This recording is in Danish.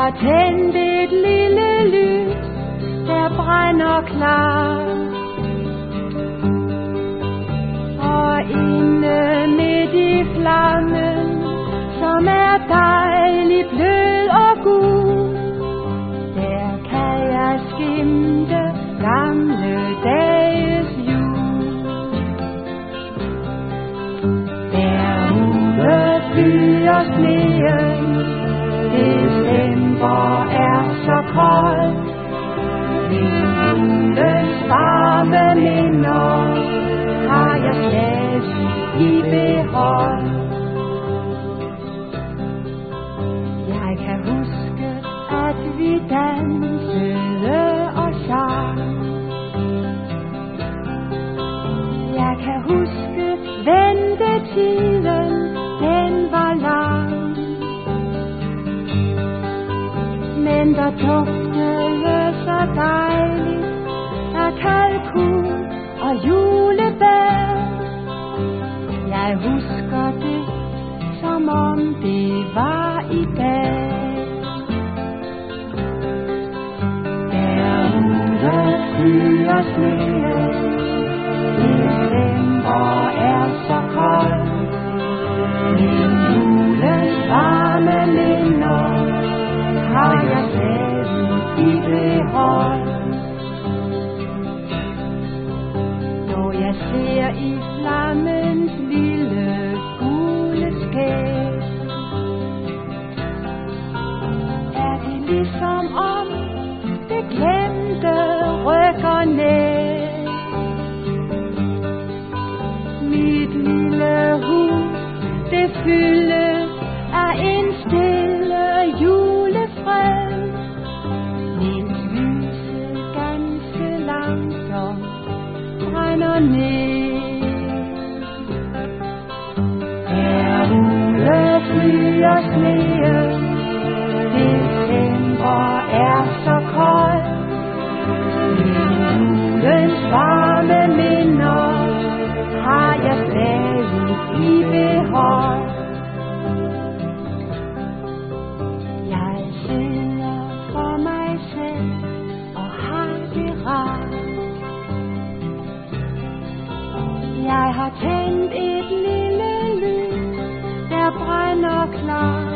har tændt et lille lys, der brænder klart. Og inde midt i flammen, som er dejlig blød og gul, der kan jeg skimte gamle dages jul. Derude flyder sneen, december er så kold. Julens varme minder har jeg stadig i behold. Jeg kan huske, at vi dansede og sang. Jeg kan huske ventetiden, den var lang. Men der duftede så dejligt af kalkun og julebær. Jeg husker det, som om det var i dag. Derude flyder sneen, december er så kold. Men julens varme minder har jeg stadig i behold. Når jeg ser i flammens lille gule skæg, er det ligesom om det glemte rykker ned. Mit lille hus, det fyldes af en stille julefred, mens lyset ganske langsomt brænder ned. Derude flyder sneen, december er så kold. Julens varme minder har jeg stadig i behold. Jeg sidder for mig selv og har det rart. Jeg har tændt et lille lys, der brænder klart.